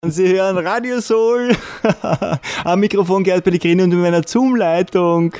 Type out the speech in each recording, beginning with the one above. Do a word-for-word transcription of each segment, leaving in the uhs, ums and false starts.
Sie hören Radio Soul. Am Mikrofon Gerd Pellegrini und in meiner Zoom-Leitung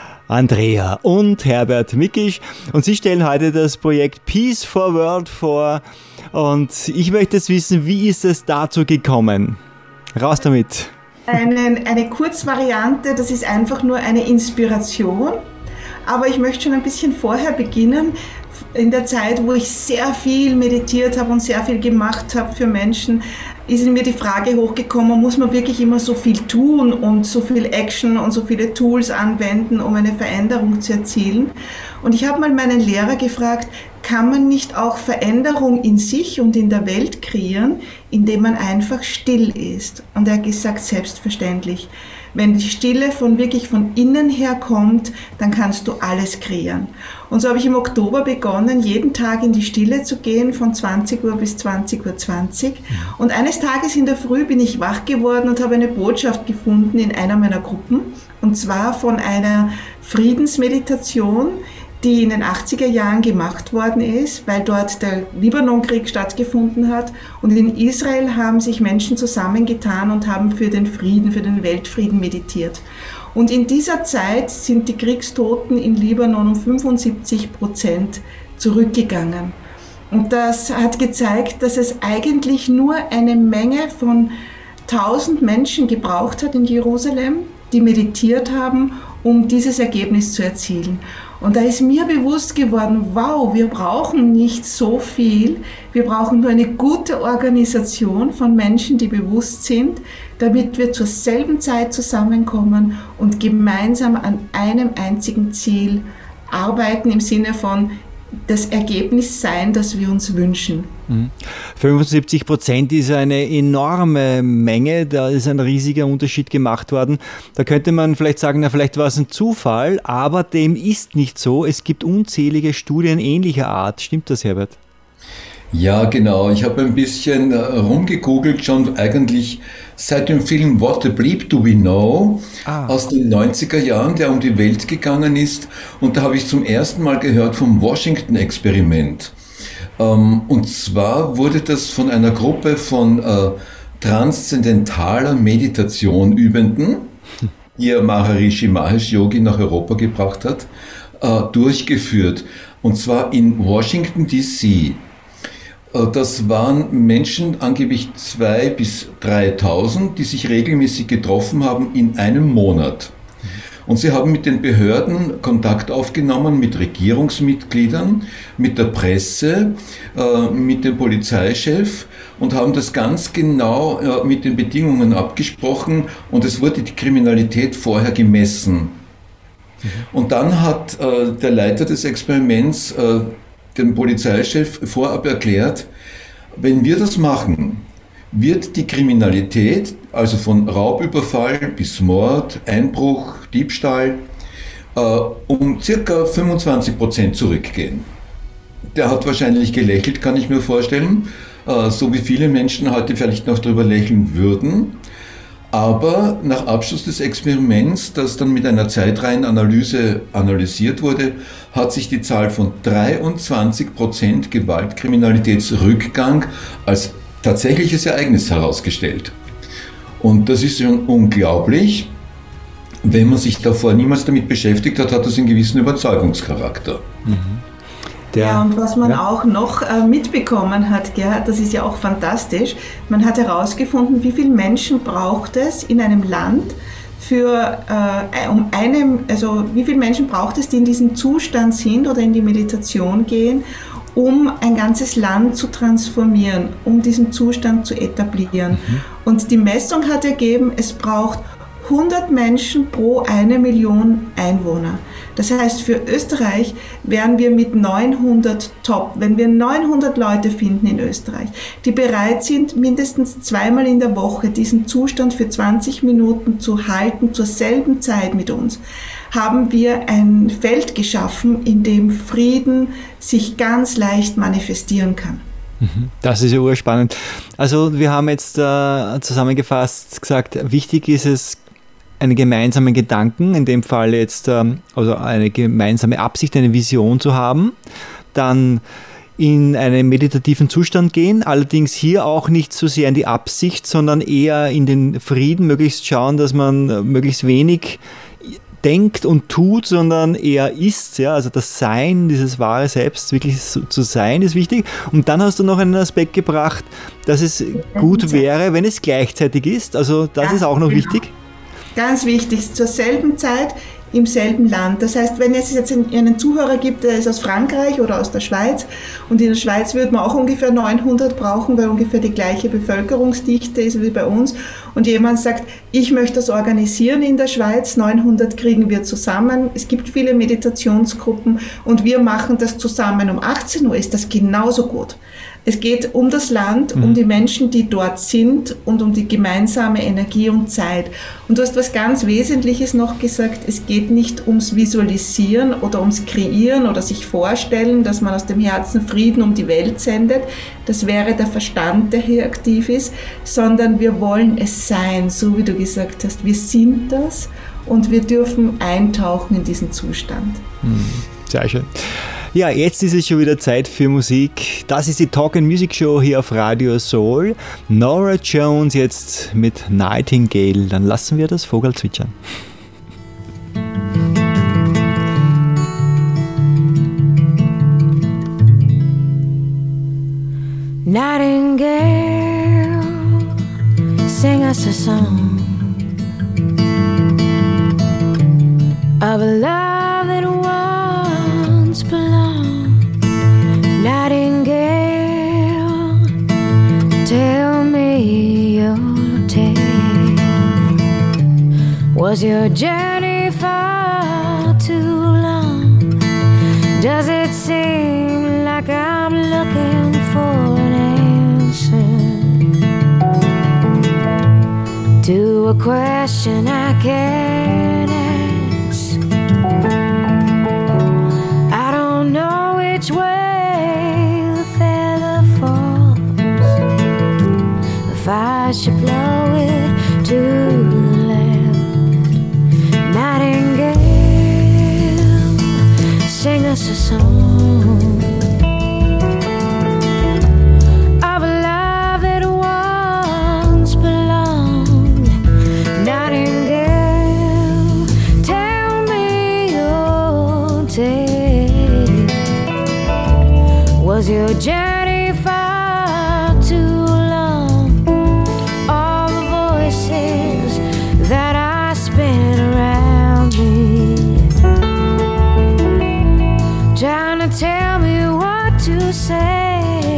Andrea und Herbert Mikisch. Und sie stellen heute das Projekt Peace for World vor. Und ich möchte jetzt wissen, wie ist es dazu gekommen? Raus damit. Eine, eine Kurzvariante, das ist einfach nur eine Inspiration. Aber ich möchte schon ein bisschen vorher beginnen. In der Zeit, wo ich sehr viel meditiert habe und sehr viel gemacht habe für Menschen, ist in mir die Frage hochgekommen, muss man wirklich immer so viel tun und so viel Action und so viele Tools anwenden, um eine Veränderung zu erzielen? Und ich habe mal meinen Lehrer gefragt, kann man nicht auch Veränderung in sich und in der Welt kreieren, indem man einfach still ist? Und er hat gesagt, selbstverständlich. Wenn die Stille von wirklich von innen her kommt, dann kannst du alles kreieren. Und so habe ich im Oktober begonnen, jeden Tag in die Stille zu gehen, von zwanzig Uhr bis zwanzig Uhr zwanzig. Und eines Tages in der Früh bin ich wach geworden und habe eine Botschaft gefunden in einer meiner Gruppen. Und zwar von einer Friedensmeditation, die in den achtziger Jahren gemacht worden ist, weil dort der Libanonkrieg stattgefunden hat. Und in Israel haben sich Menschen zusammengetan und haben für den Frieden, für den Weltfrieden meditiert. Und in dieser Zeit sind die Kriegstoten in Libanon um fünfundsiebzig Prozent zurückgegangen. Und das hat gezeigt, dass es eigentlich nur eine Menge von tausend Menschen gebraucht hat in Jerusalem, die meditiert haben, um dieses Ergebnis zu erzielen. Und da ist mir bewusst geworden, wow, wir brauchen nicht so viel, wir brauchen nur eine gute Organisation von Menschen, die bewusst sind, damit wir zur selben Zeit zusammenkommen und gemeinsam an einem einzigen Ziel arbeiten, im Sinne von das Ergebnis sein, das wir uns wünschen. fünfundsiebzig Prozent ist eine enorme Menge, da ist ein riesiger Unterschied gemacht worden. Da könnte man vielleicht sagen, na, vielleicht war es ein Zufall, aber dem ist nicht so. Es gibt unzählige Studien ähnlicher Art. Stimmt das, Herbert? Ja, genau. Ich habe ein bisschen rumgegoogelt, schon eigentlich seit dem Film What the Bleep Do We Know ah. aus den neunziger Jahren, der um die Welt gegangen ist. Und da habe ich zum ersten Mal gehört vom Washington-Experiment. Und zwar wurde das von einer Gruppe von äh, transzendentaler Meditation Übenden, die ihr Maharishi Mahesh Yogi nach Europa gebracht hat, äh, durchgeführt. Und zwar in Washington D C. Das waren Menschen, angeblich zweitausend bis dreitausend, die sich regelmäßig getroffen haben in einem Monat. Und sie haben mit den Behörden Kontakt aufgenommen, mit Regierungsmitgliedern, mit der Presse, äh, mit dem Polizeichef und haben das ganz genau äh, mit den Bedingungen abgesprochen und es wurde die Kriminalität vorher gemessen. Mhm. Und dann hat äh, der Leiter des Experiments äh, dem Polizeichef vorab erklärt, wenn wir das machen, wird die Kriminalität, also von Raubüberfall bis Mord, Einbruch, Diebstahl, äh, um circa fünfundzwanzig Prozent zurückgehen. Der hat wahrscheinlich gelächelt, kann ich mir vorstellen, äh, so wie viele Menschen heute vielleicht noch darüber lächeln würden. Aber nach Abschluss des Experiments, das dann mit einer Zeitreihenanalyse analysiert wurde, hat sich die Zahl von dreiundzwanzig Prozent Gewaltkriminalitätsrückgang als tatsächliches Ereignis herausgestellt. Und das ist schon unglaublich. Wenn man sich davor niemals damit beschäftigt hat, hat das einen gewissen Überzeugungscharakter. Mhm. Der, ja, und was man ja. auch noch äh, mitbekommen hat, Gerhard, das ist ja auch fantastisch, man hat herausgefunden, wie viele Menschen braucht es in einem Land für, äh, um einem, also wie viele Menschen braucht es, die in diesem Zustand sind oder in die Meditation gehen, um ein ganzes Land zu transformieren, um diesen Zustand zu etablieren. Mhm. Und die Messung hat ergeben, es braucht hundert Menschen pro eine Million Einwohner. Das heißt, für Österreich wären wir mit neunhundert top, wenn wir neunhundert Leute finden in Österreich, die bereit sind, mindestens zweimal in der Woche diesen Zustand für zwanzig Minuten zu halten, zur selben Zeit mit uns, haben wir ein Feld geschaffen, in dem Frieden sich ganz leicht manifestieren kann. Das ist ja urspannend. Also wir haben jetzt äh, zusammengefasst gesagt, wichtig ist es, einen gemeinsamen Gedanken, in dem Fall jetzt ähm, also eine gemeinsame Absicht, eine Vision zu haben, dann in einen meditativen Zustand gehen, allerdings hier auch nicht so sehr in die Absicht, sondern eher in den Frieden, möglichst schauen, dass man möglichst wenig denkt und tut, sondern eher ist, ja, also das Sein, dieses wahre Selbst, wirklich so, zu sein, ist wichtig. Und dann hast du noch einen Aspekt gebracht, dass es gut wäre, wenn es gleichzeitig ist, also das ja, ist auch noch genau. wichtig. Ganz wichtig, zur selben Zeit im selben Land. Das heißt, wenn es jetzt einen Zuhörer gibt, der ist aus Frankreich oder aus der Schweiz, und in der Schweiz würde man auch ungefähr neunhundert brauchen, weil ungefähr die gleiche Bevölkerungsdichte ist wie bei uns, und jemand sagt, ich möchte das organisieren in der Schweiz, neunhundert kriegen wir zusammen, es gibt viele Meditationsgruppen und wir machen das zusammen um achtzehn Uhr, ist das genauso gut. Es geht um das Land, mhm. um die Menschen, die dort sind, und um die gemeinsame Energie und Zeit. Und du hast was ganz Wesentliches noch gesagt, es geht nicht ums Visualisieren oder ums Kreieren oder sich vorstellen, dass man aus dem Herzen Frieden um die Welt sendet. Das wäre der Verstand, der hier aktiv ist, sondern wir wollen es sein, so wie du gesagt hast. Wir sind das und wir dürfen eintauchen in diesen Zustand. Mhm. Sehr schön. Ja, jetzt ist es schon wieder Zeit für Musik. Das ist die Talk and Music Show hier auf Radio Soul. Norah Jones jetzt mit Nightingale. Dann lassen wir das Vogel zwitschern. Nightingale, sing us a song of a love that once belonged. Nightingale, tell me your tale. Was your journey far too long? Does it seem like I'm looking for an answer to a question I can't ask? I don't know which way the feather falls, if I should blow it to the left. Nightingale, sing us a song of a love that once belonged. Nightingale, tell me your tale. Was your journey far too long? All the voices that I spin around me, trying to tell me what to say.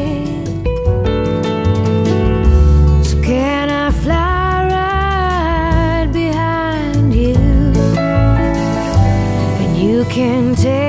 So can I fly right behind you, and you can take